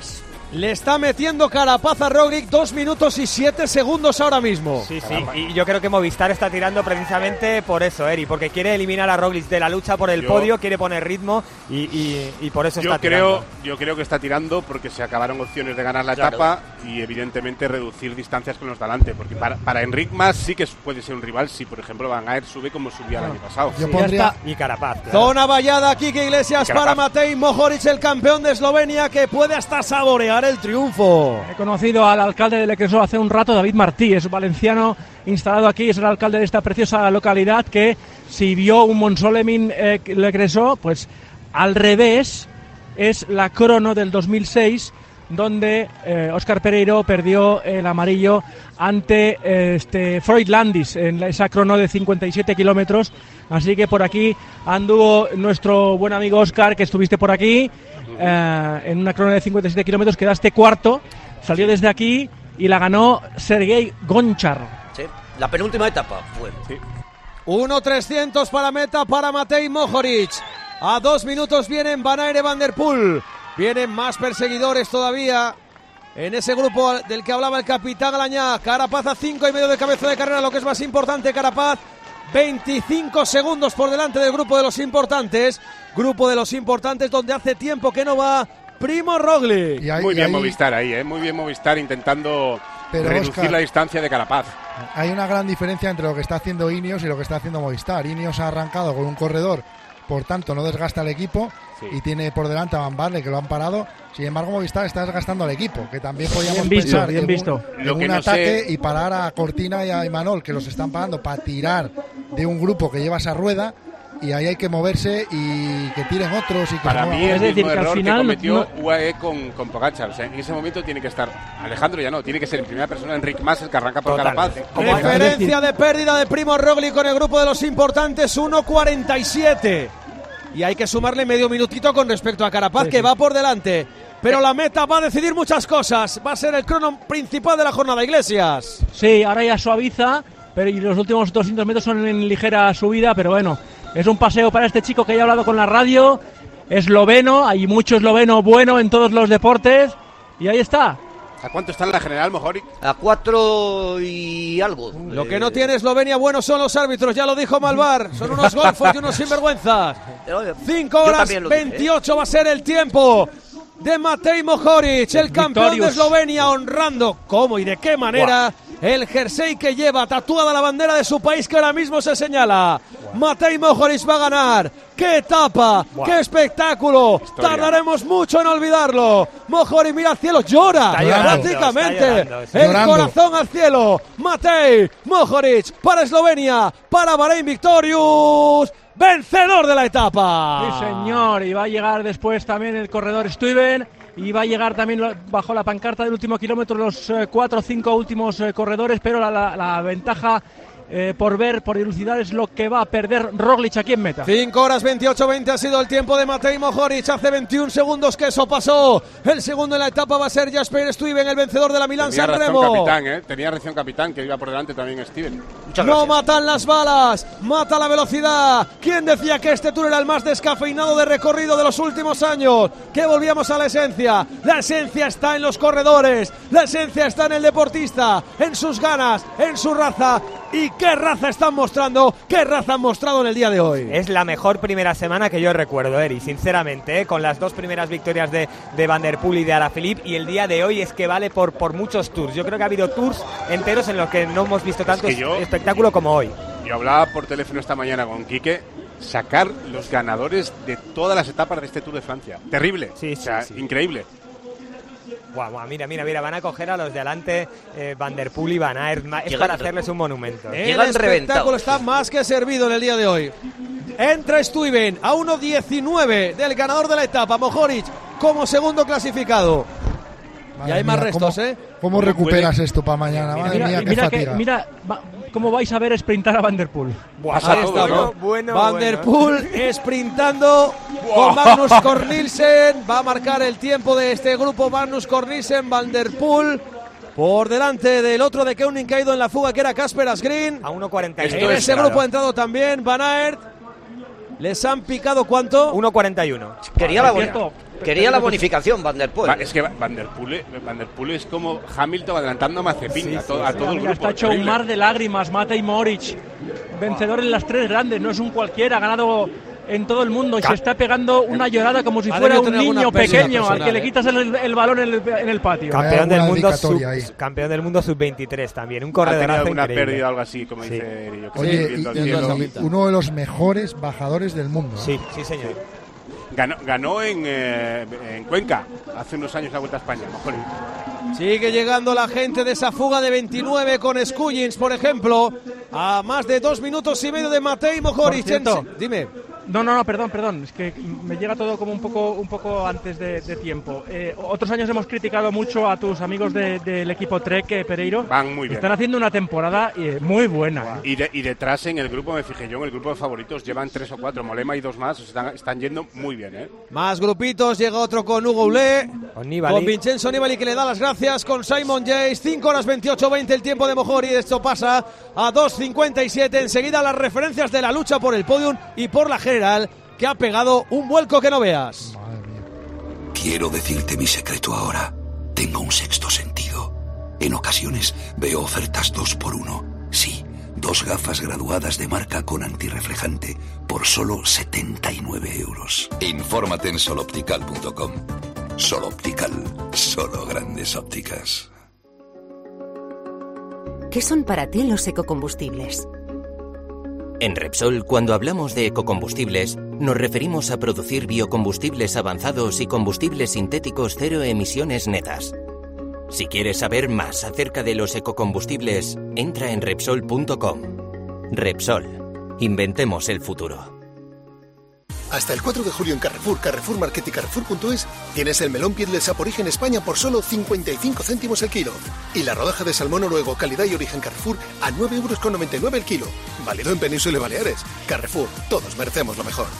Le está metiendo Carapaz a Roglic 2 minutos y 7 segundos ahora mismo. Sí, y yo creo que Movistar está tirando precisamente por eso, Eri, porque quiere eliminar a Roglic de la lucha por el podio, quiere poner ritmo y por eso está tirando. Yo creo que está tirando porque se acabaron opciones de ganar la etapa y evidentemente reducir distancias con los de delante, porque para Enric Mas sí que puede ser un rival si por ejemplo Van Aert sube como subía el año pasado. Yo pondría... Y Carapaz. Claro. Zona vallada, Quique Iglesias para Matej Mohoric, el campeón de Eslovenia, que puede hasta saborear el triunfo. He conocido al alcalde de Lecresó hace un rato, David Martí, es valenciano instalado aquí, es el alcalde de esta preciosa localidad, que si vio un Monsolemin Lecresó, pues al revés es la crono del 2006, donde Óscar Pereiro perdió el amarillo ante Freud Landis en esa crono de 57 kilómetros. Así que por aquí anduvo nuestro buen amigo Óscar, que estuviste por aquí en una crono de 57 kilómetros, quedaste cuarto, salió desde aquí y la ganó Sergei Gonchar. Sí, la penúltima etapa fue. Sí. 1.300 para meta para Matej Mohoric. A 2 minutos vienen Van Aert y Van der Poel. Vienen más perseguidores todavía en ese grupo del que hablaba el capitán Alañá. Carapaz a 5,5 de cabeza de carrera, lo que es más importante. Carapaz 25 segundos por delante del grupo de los importantes. Grupo de los importantes donde hace tiempo que no va Primo Roglic. Muy bien Movistar ahí, muy bien Movistar intentando reducir Oscar, la distancia de Carapaz. Hay una gran diferencia entre lo que está haciendo Ineos y lo que está haciendo Movistar. Ineos ha arrancado con un corredor, por tanto no desgasta el equipo, y tiene por delante a Van Barle, que lo han parado. Sin embargo, Movistar está desgastando al equipo, que también podíamos pensar en un ataque y parar a Cortina y a Imanol, que los están parando para tirar de un grupo que lleva esa rueda, y ahí hay que moverse y que tiren otros. Y que para mí es el mismo error que cometió UAE con Pogačar. O sea, en ese momento tiene que estar Alejandro, ya no, tiene que ser en primera persona Enric Mas el que arranca por Carapaz. Referencia de pérdida de Primo Roglic con el grupo de los importantes, 1.47. Y hay que sumarle medio minutito con respecto a Carapaz, que va por delante. Pero la meta va a decidir muchas cosas. Va a ser el crono principal de la jornada, Iglesias. Sí, ahora ya suaviza, pero y los últimos 200 metros son en ligera subida, pero bueno, es un paseo para este chico que ya he hablado con la radio, esloveno, hay mucho esloveno bueno en todos los deportes, y ahí está. ¿A cuánto está en la general, Mohoric? A 4 y algo. Lo que no tiene Eslovenia bueno son los árbitros, ya lo dijo Malvar. Son unos golfos y unos sinvergüenzas. 5 horas 28 va a ser el tiempo de Matej Mohoric, el campeón de Eslovenia, honrando cómo y de qué manera el jersey que lleva tatuada la bandera de su país, que ahora mismo se señala. Matej Mohoric va a ganar. ¡Qué etapa! ¡Qué espectáculo! Tardaremos mucho en olvidarlo. Mohoric mira al cielo, llora prácticamente. El corazón al cielo. Matej Mohoric para Eslovenia, para Bahrein Victorious. Vencedor de la etapa. Sí, señor. Y va a llegar después también el corredor Stuyven. Y va a llegar también bajo la pancarta del último kilómetro los 4 o 5 últimos corredores, pero la ventaja por ver, por dilucidar, es lo que va a perder Roglic aquí en meta. 5 horas 28-20 ha sido el tiempo de Matej Mohoric. Hace 21 segundos que eso pasó. El segundo en la etapa va a ser Jasper Stuyven, el vencedor de la Milán-San Remo. Tenía razón capitán, que iba por delante también Stuyven. No matan las balas, mata la velocidad. ¿Quién decía que este tour era el más descafeinado de recorrido de los últimos años? Que volvíamos a la esencia. La esencia está en los corredores, la esencia está en el deportista, en sus ganas, en su raza. ¿Y qué raza están mostrando? ¿Qué raza han mostrado en el día de hoy? Es la mejor primera semana que yo recuerdo, Eri, sinceramente, con las 2 primeras victorias de Van der Poel y de Alaphilippe, y el día de hoy es que vale por muchos tours. Yo creo que ha habido tours enteros en los que no hemos visto tanto espectáculo como hoy. Yo hablaba por teléfono esta mañana con Quique, sacar los ganadores de todas las etapas de este Tour de Francia. Terrible, increíble. Guau, mira, van a coger a los de adelante, Van der Poel y Van Aert, es para hacerles un monumento. El espectáculo está más que servido en el día de hoy. Entra Stuyven a 1.19 del ganador de la etapa, Mohoric, como segundo clasificado. Y hay más restos, ¿Cómo recuperas esto para mañana? Madre mía, qué fatiga. Mira cómo vais a ver sprintar a Van der Poel. Ahí está, ¿no? Van der Poel sprintando con Magnus Cornilsen. Va a marcar el tiempo de este grupo Magnus Cornilsen, Van der Poel. Por delante del otro de Koenig, caído en la fuga, que era Casper Asgreen. A 1.41. En ese grupo ha entrado también Van Aert. ¿Les han picado cuánto? 1.41. Quería la buena. Quería la bonificación Van der Poel. Es que Van der Poel es como Hamilton adelantando a Mazepin, a todo el grupo. Está hecho un mar de lágrimas, Matej Mohoric, vencedor en las 3 grandes, no es un cualquiera, ha ganado en todo el mundo y se está pegando una llorada como si fuera un niño pequeño al que le quitas el balón en el patio. Campeón del mundo sub-23 también, un corredorazo increíble. Una pérdida o algo así, como dice Erillo. Oye, uno de los mejores bajadores del mundo. Sí, señor. Ganó en Cuenca hace unos años la Vuelta a España, mejor. Sigue llegando la gente de esa fuga de 29 con Skuggins, por ejemplo, a más de 2 minutos y medio de Matej Mohoric. Dime. No, perdón, es que me llega todo como un poco antes de tiempo. Otros años hemos criticado mucho a tus amigos del equipo Trek, Pereiro. Van muy bien. Están haciendo una temporada muy buena. Y detrás en el grupo, me fijé yo, en el grupo de favoritos llevan 3 o 4, Molema y 2 más, están yendo muy bien, Más grupitos, llega otro con Hugo Ulé, con Vincenzo Nibali, que le da las gracias, con Simon Yates, 5 horas 28-20 el tiempo de Mohoric, esto pasa a 2.57, enseguida las referencias de la lucha por el podium y por la general, que ha pegado un vuelco que no veas. Quiero decirte mi secreto ahora. Tengo un sexto sentido. En ocasiones veo ofertas 2x1. Sí, 2 gafas graduadas de marca con antirreflejante por solo 79 euros. Infórmate en soloptical.com. Soloptical, solo grandes ópticas. ¿Qué son para ti los ecocombustibles? En Repsol, cuando hablamos de ecocombustibles, nos referimos a producir biocombustibles avanzados y combustibles sintéticos cero emisiones netas. Si quieres saber más acerca de los ecocombustibles, entra en Repsol.com. Repsol. Inventemos el futuro. Hasta el 4 de julio en Carrefour, Carrefour Market y Carrefour.es tienes el melón Piedles Saporigen España por solo 55 céntimos el kilo. Y la rodaja de salmón noruego calidad y origen Carrefour a 9,99 € el kilo. Válido en Península y Baleares. Carrefour, todos merecemos lo mejor.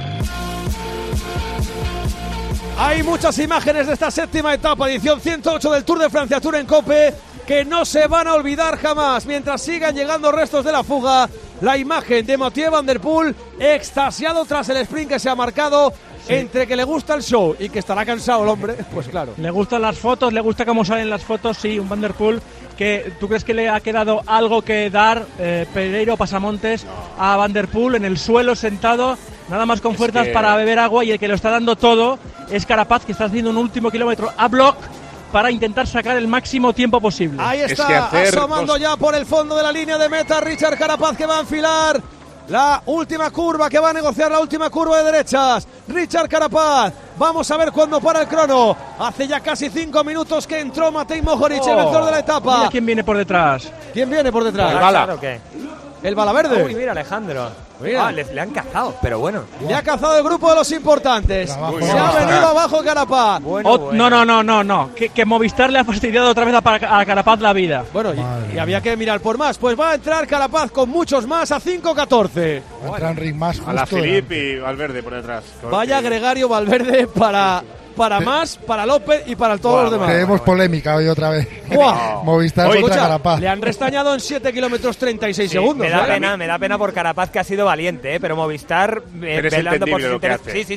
Hay muchas imágenes de esta séptima etapa, edición 108 del Tour de Francia, Tour en Cope, que no se van a olvidar jamás. Mientras sigan llegando restos de la fuga, la imagen de Mathieu Van der Poel extasiado tras el sprint que se ha marcado. Entre que le gusta el show y que estará cansado el hombre, pues claro. Le gustan las fotos, le gusta cómo salen las fotos, sí, un Van der Poel que ¿tú crees que le ha quedado algo que dar, Pereiro Pasamontes, a Van der Poel en el suelo sentado, nada más con fuerzas para beber agua, y el que lo está dando todo es Carapaz, que está haciendo un último kilómetro a block para intentar sacar el máximo tiempo posible? Ahí está, asomando ya por el fondo de la línea de meta Richard Carapaz, que va a enfilar la última curva, que va a negociar la última curva de derechas. Richard Carapaz, vamos a ver cuándo para el crono. Hace ya casi 5 minutos que entró Matej Mohoric, el vencedor de la etapa. Mira quién viene por detrás. ¿Quién viene por detrás? ¿El Bala o qué? El Bala Verde. Uy, mira, Alejandro. Mira. Le han cazado, pero bueno. Le ha cazado el grupo de los importantes. Se ha venido abajo Carapaz. No. Que Movistar le ha fastidiado otra vez a Carapaz la vida. Bueno, y había que mirar por más. Pues va a entrar Carapaz con muchos más a 5.14. Va a entrar Enric Mas justo a la Filipe y Valverde por detrás. Vaya gregario Valverde para Mas, para López y para todos los demás. Tenemos polémica hoy otra vez. Movistar contra Carapaz. Le han restañado en 7 kilómetros 36 segundos. Me da pena por Carapaz, que ha sido valiente, pero Movistar velando por su interés. Sí.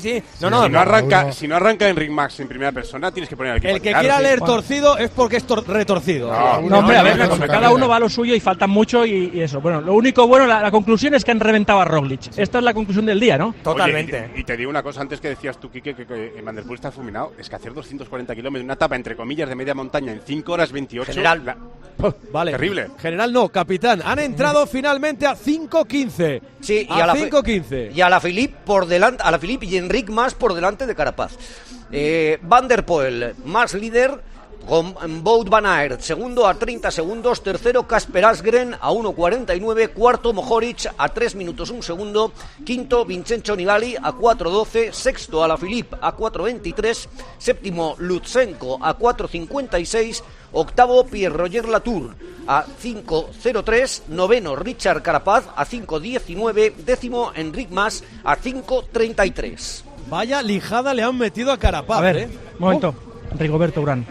Si no arranca Enric Mas en primera persona, tienes que poner al equipo. El que quiera leer torcido es porque es retorcido. No, hombre, a ver, cada uno va a lo suyo y faltan mucho y eso. Bueno, lo único bueno, la conclusión es que han reventado a Roglic. Esta es la conclusión del día, ¿no? Totalmente. Oye, y te digo una cosa, antes que decías tú, Quique, que Van der Poel está fulminado. Es que hacer 240 kilómetros, una etapa entre comillas de media montaña en 5 horas 28. General. Vale. Terrible. General no, capitán. Han entrado finalmente a 5.15. Sí, a 5.15. Y a la Philippe por delante, a la Philippe y Enric Mas por delante de Carapaz. Van der Poel, más líder, con Wout van Aert segundo a 30 segundos, tercero Kasper Asgreen a 1.49, cuarto Mohoric a 3 minutos 1 segundo, quinto Vincenzo Nibali a 4.12, sexto Alaphilippe a 4.23, séptimo Lutsenko a 4.56, octavo Pierre-Roger Latour a 5.03, noveno Richard Carapaz a 5.19, décimo Enric Mas a 5.33. Vaya lijada le han metido a Carapaz. A ver, momento, Rigoberto Urán.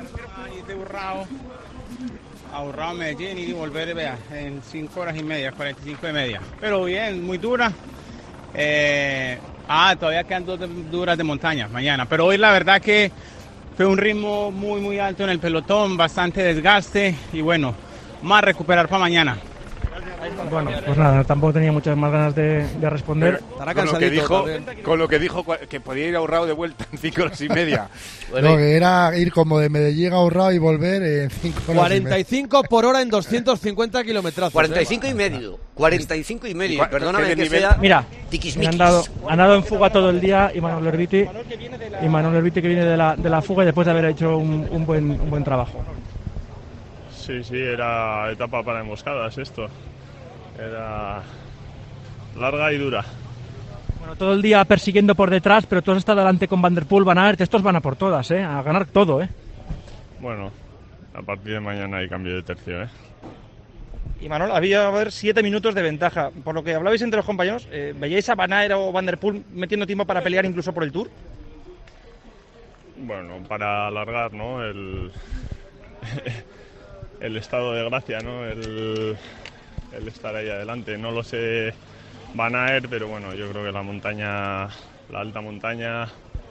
Ahorrado Medellín y volver en 5 horas y media, 45 y media. Pero bien, muy dura. Todavía quedan 2 duras de montaña mañana, pero hoy la verdad que fue un ritmo muy alto en el pelotón, bastante desgaste y bueno, más recuperar para mañana. Bueno, pues nada, tampoco tenía muchas más ganas de responder. Con lo que dijo que podía ir ahorrado de vuelta en 5 horas y media. No, que era ir como de Medellín a ahorrado y volver en 5 horas 45 por hora en 250 kilómetros. 45 y medio. 45 y medio. Perdóname que sea. Mira, han dado en fuga todo el día Imanol Erviti que viene de la fuga y después de haber hecho un buen trabajo. Sí, era etapa para emboscadas esto. Era larga y dura. Bueno, todo el día persiguiendo por detrás, pero tú has estado delante con Van der Poel, Van Aert, estos van a por todas, a ganar todo, Bueno, a partir de mañana hay cambio de tercio, Y Manol, había 7 minutos de ventaja. Por lo que hablabais entre los compañeros, ¿veíais a Van Aert o Van der Poel metiendo tiempo para pelear incluso por el Tour? Bueno, para alargar, ¿no? El estado de gracia, ¿no? El estar ahí adelante. No lo sé Van Aert, pero bueno, yo creo que la alta montaña,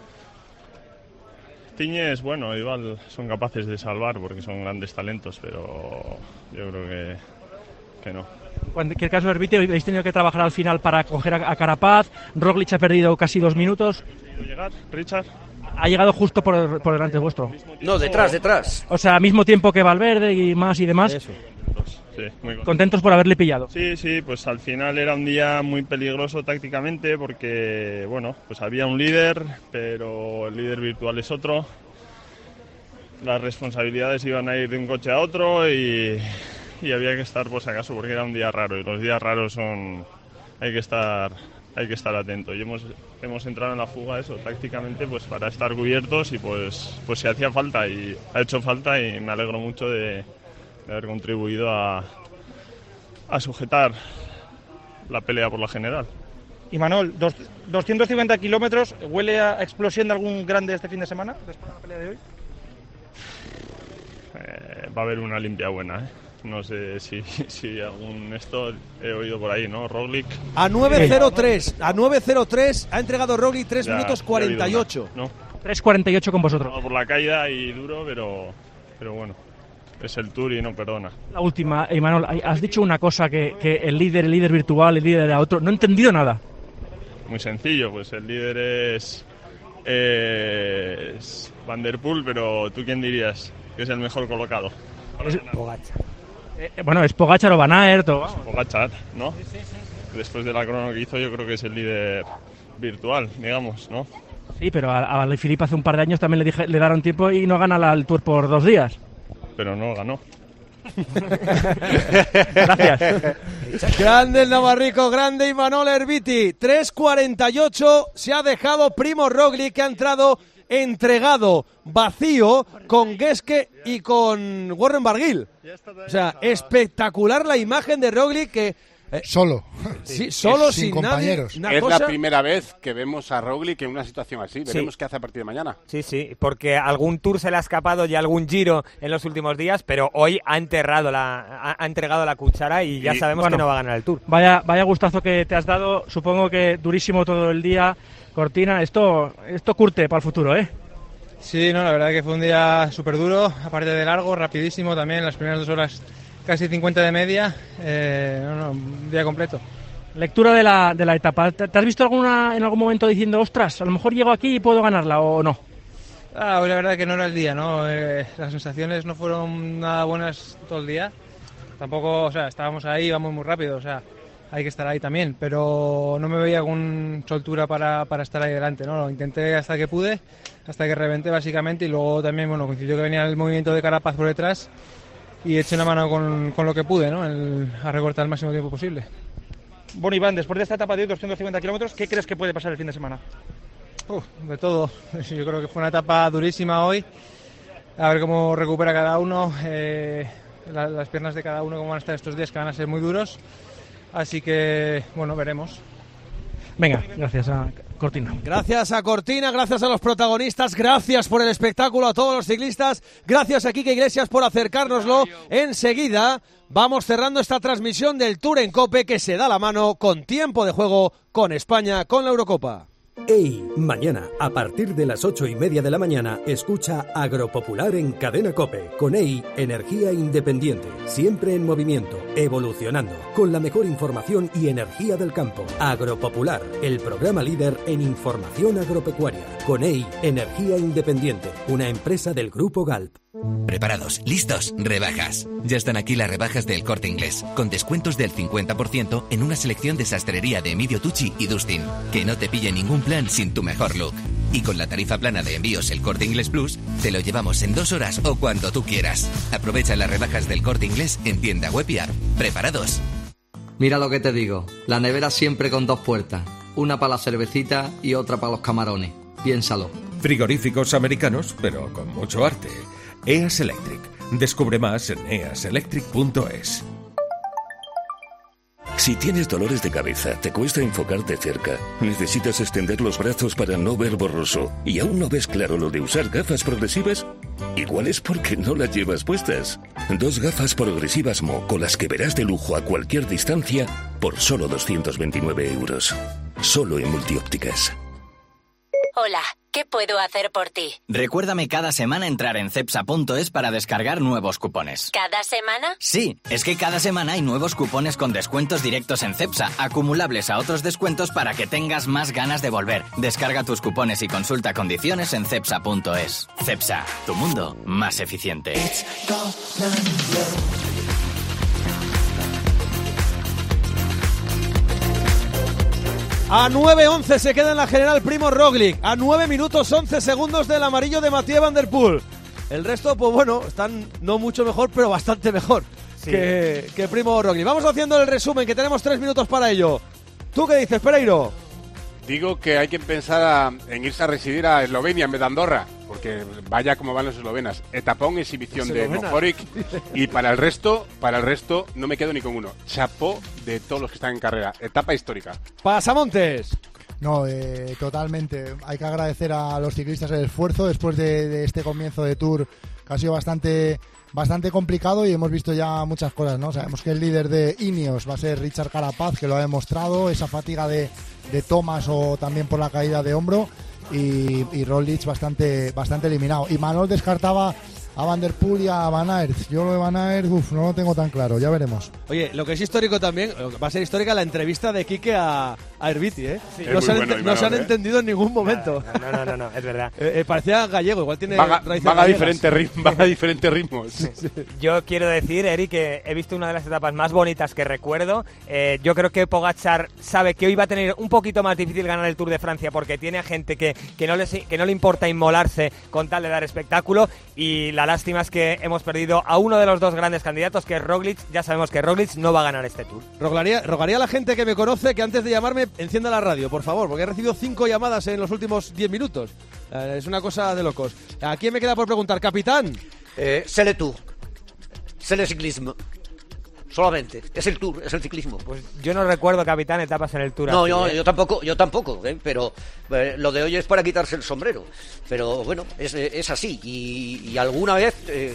Tiñes, bueno, igual son capaces de salvar porque son grandes talentos, pero yo creo que no. En cualquier caso, Erviti, habéis tenido que trabajar al final para coger a Carapaz. Roglic ha perdido casi 2 minutos. ¿Llegar, Richard? Ha llegado justo por delante vuestro. No, detrás. O sea, mismo tiempo que Valverde y demás. Eso. Sí, muy contentos por haberle pillado. Sí, pues al final era un día muy peligroso tácticamente porque, bueno, pues había un líder, pero el líder virtual es otro. Las responsabilidades iban a ir de un coche a otro y había que estar por si acaso porque era un día raro y los días raros hay que estar atento y hemos entrado en la fuga eso tácticamente pues para estar cubiertos y pues si hacía falta y ha hecho falta y me alegro mucho de haber contribuido a sujetar la pelea por la general. Y Manol, 250 kilómetros, ¿huele a explosión de algún grande este fin de semana después de la pelea de hoy? Va a haber una limpia buena, No sé si algún esto he oído por ahí, ¿no? Roglic. A 9.03 ha entregado Roglic 3 minutos 48. ¿No? 3.48 con vosotros. Por la caída y duro, pero bueno, es el Tour y no perdona. La última, Imanol, has dicho una cosa que el líder virtual, el líder era otro. No he entendido nada. Muy sencillo, pues el líder es Van der Poel, pero ¿tú quién dirías que es el mejor colocado? Pogačar. Bueno, es Pogačar o Van Aert o... Pogačar, ¿no? Sí. Después de la crono que hizo yo creo que es el líder virtual, digamos, ¿no? Sí, pero a Alaphilippe hace un par de años también le daron tiempo y no gana el Tour por 2 días. Pero no ganó. Gracias. Grande el navarrico, grande Imanol Erviti. 3.48 se ha dejado Primo Roglic, que ha entrado entregado, vacío, con Geske y con Warren Barguil. O sea, espectacular la imagen de Roglic que... solo. Sí, solo, sin compañeros. Es la primera vez que vemos a Roglic en una situación así. Veremos qué hace a partir de mañana. Sí, porque algún Tour se le ha escapado y algún Giro en los últimos días, pero hoy ha entregado la cuchara y ya sabemos que no va a ganar el Tour. Vaya gustazo que te has dado, supongo que durísimo todo el día. Cortina, esto curte para el futuro, ¿eh? Sí, no, la verdad que fue un día súper duro, aparte de largo, rapidísimo también, las primeras 2 horas casi 50 de media, un día completo. Lectura de la etapa, ¿te has visto en algún momento diciendo, ostras, a lo mejor llego aquí y puedo ganarla o no? Pues la verdad que no era el día, ¿no? Las sensaciones no fueron nada buenas todo el día, tampoco, o sea, estábamos ahí, íbamos muy rápido, o sea, hay que estar ahí también, pero no me veía con soltura para estar ahí delante, ¿no? Lo intenté hasta que pude, hasta que reventé básicamente y luego también, bueno, coincidió que venía el movimiento de Carapaz por detrás y eché una mano con lo que pude, ¿no? A recortar el máximo tiempo posible. Bueno, Iván, después de esta etapa de 250 kilómetros, ¿qué crees que puede pasar el fin de semana? De todo. Yo creo que fue una etapa durísima hoy. A ver cómo recupera cada uno, las piernas de cada uno, cómo van a estar estos días que van a ser muy duros. Así que, bueno, veremos. Venga, gracias a Cortina. Gracias a Cortina, gracias a los protagonistas, gracias por el espectáculo a todos los ciclistas, gracias a Quique Iglesias por acercárnoslo. Enseguida vamos cerrando esta transmisión del Tour en COPE, que se da la mano con tiempo de juego con España, con la Eurocopa. ¡Ey! Mañana, a partir de las 8:30 de la mañana, escucha Agropopular en Cadena COPE. Con EI, energía independiente. Siempre en movimiento, evolucionando. Con la mejor información y energía del campo. Agropopular, el programa líder en información agropecuaria. Con EI, energía independiente. Una empresa del Grupo Galp. Preparados, listos, rebajas. Ya están aquí las rebajas del Corte Inglés, con descuentos del 50% en una selección de sastrería de Emilio Tucci y Dustin. Que no te pille ningún plan sin tu mejor look. Y con la tarifa plana de envíos El Corte Inglés Plus, te lo llevamos en 2 horas o cuando tú quieras. Aprovecha las rebajas del Corte Inglés en tienda web y app. ¿Preparados? Mira lo que te digo, la nevera siempre con 2 puertas. Una para la cervecita y otra para los camarones. Piénsalo. Frigoríficos americanos, pero con mucho arte. EAS Electric. Descubre más en easelectric.es. Si tienes dolores de cabeza, te cuesta enfocarte cerca, necesitas extender los brazos para no ver borroso y aún no ves claro lo de usar gafas progresivas, igual es porque no las llevas puestas. 2 gafas progresivas Mo, con las que verás de lujo a cualquier distancia por solo 229 euros. Solo en Multiópticas. Hola, ¿qué puedo hacer por ti? Recuérdame cada semana entrar en cepsa.es para descargar nuevos cupones. ¿Cada semana? Sí, es que cada semana hay nuevos cupones con descuentos directos en Cepsa, acumulables a otros descuentos para que tengas más ganas de volver. Descarga tus cupones y consulta condiciones en cepsa.es. Cepsa, tu mundo más eficiente. A 9:11 se queda en la general Primo Roglic. A 9 minutos 11 segundos del amarillo de Mathieu Van Der Poel. El resto, pues bueno, están no mucho mejor, pero bastante mejor que Primo Roglic. Vamos haciendo el resumen, que tenemos 3 minutos para ello. ¿Tú qué dices, Pereiro? Digo que hay que pensar en irse a residir a Eslovenia en vez de Andorra, porque vaya como van los eslovenas. Etapón, exhibición de Mohoric, y para el resto no me quedo ni con uno. Chapó de todos los que están en carrera. Etapa histórica. Pasamontes. No, totalmente. Hay que agradecer a los ciclistas el esfuerzo después de este comienzo de Tour, que ha sido bastante complicado, y hemos visto ya muchas cosas, ¿no? Sabemos que el líder de Ineos va a ser Richard Carapaz, que lo ha demostrado, esa fatiga de Thomas o también por la caída de hombro, y Roglic bastante eliminado. Y Manol descartaba a Van Der Poel y a Van Aert. Yo lo de Van Aert, no lo tengo tan claro, ya veremos. Oye, lo que es histórico también, va a ser histórica la entrevista de Quique a Herbiti, ¿eh? Sí. No se han entendido en ningún momento. No, es verdad. Parecía gallego, igual tiene raíces van a diferentes ritmos. Sí. Yo quiero decir, Eric, que he visto una de las etapas más bonitas que recuerdo. Yo creo que Pogačar sabe que hoy va a tener un poquito más difícil ganar el Tour de Francia, porque tiene a gente que no le importa inmolarse con tal de dar espectáculo, y la lástima es que hemos perdido a uno de los 2 grandes candidatos, que es Roglic. Ya sabemos que Roglic no va a ganar este Tour. Rogaría a la gente que me conoce que antes de llamarme encienda la radio, por favor, porque he recibido 5 llamadas en los últimos 10 minutos. Es una cosa de locos. ¿A quién me queda por preguntar, capitán? Sele tú. Sele ciclismo. Solamente. Es el Tour, es el ciclismo. Pues yo no recuerdo, capitán, etapas en el Tour. No, yo tampoco, pero lo de hoy es para quitarse el sombrero. Pero bueno, es así. Y alguna vez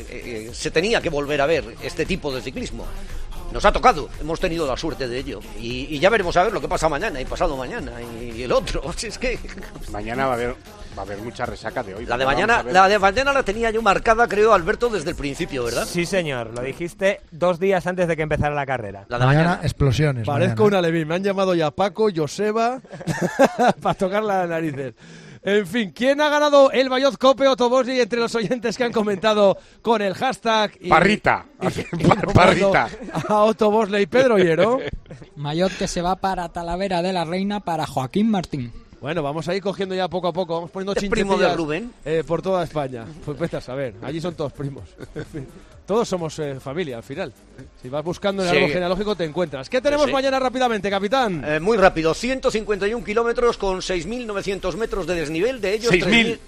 se tenía que volver a ver este tipo de ciclismo. Nos ha tocado, hemos tenido la suerte de ello. Y ya veremos a ver lo que pasa mañana y pasado mañana y el otro. Es que mañana va a haber mucha resaca de hoy. La de mañana la tenía yo marcada, creo, Alberto, desde el principio, ¿verdad? Sí, señor, lo dijiste 2 días antes de que empezara la carrera. La de mañana explosiones. Parezco una Levín, me han llamado ya Paco, Joseba, para tocar las narices. En fin, ¿quién ha ganado el Maillot Cope Otto Bosley entre los oyentes que han comentado con el hashtag? Parrita. Parrita. A Otto Bosley, Pedro Hierro. Maillot que se va para Talavera de la Reina para Joaquín Martín. Bueno, vamos a ir cogiendo ya poco a poco, vamos poniendo chinchetillas. ¿Es primo de Rubén? Por toda España. Pues vete a saber, allí son todos primos. En fin, todos somos familia al final. Si vas buscando en algo genealógico te encuentras. ¿Qué tenemos mañana rápidamente, capitán? Muy rápido, 151 kilómetros con 6.900 metros de desnivel, de ellos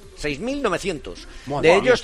6.900. De ellos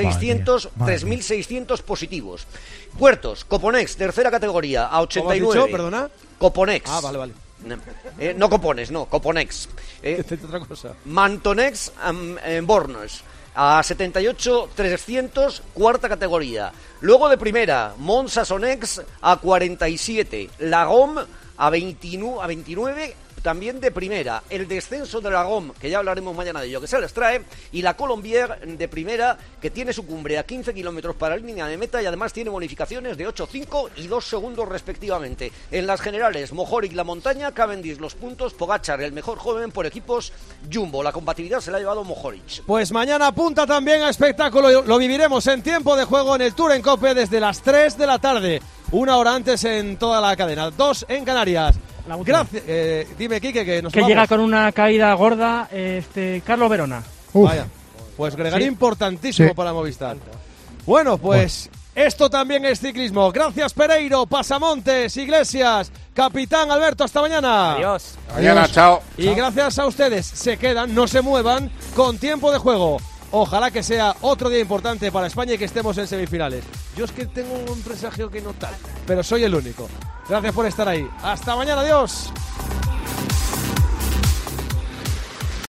3.600 positivos. Puertos, Coponex, tercera categoría, a 89. ¿Cómo has dicho, perdona? Coponex. Ah, vale. No Copones, no, Coponex. Otra cosa. Mantonex en Bornos, a 78.300, cuarta categoría. Luego de primera, Monsasonex a 47. Lagom a 29, también de primera, el descenso de la GOM, que ya hablaremos mañana de ello, que se les trae, y la Colombier de primera, que tiene su cumbre a 15 kilómetros para la línea de meta y además tiene bonificaciones de 8,5 y 2 segundos respectivamente. En las generales, Mohoric la montaña, Cavendish los puntos, Pogačar el mejor joven por equipos Jumbo. La compatibilidad se la ha llevado Mohoric. Pues mañana apunta también a espectáculo, lo viviremos en tiempo de juego en el Tour en COPE desde las 3 de la tarde, 1 hora antes en toda la cadena, 2 en Canarias. Gracias. Dime, Quique, que nos vamos. Llega con una caída gorda Carlos Verona. Vaya, pues gregario importantísimo para Movistar. Bueno, pues esto también es ciclismo. Gracias Pereiro, Pasamontes, Iglesias, Capitán Alberto, hasta mañana. Adiós. Mañana, chao. Y gracias a ustedes, se quedan, no se muevan, con tiempo de juego. Ojalá que sea otro día importante para España y que estemos en semifinales. Yo es que tengo un presagio que no tal, pero soy el único. Gracias por estar ahí. Hasta mañana, adiós.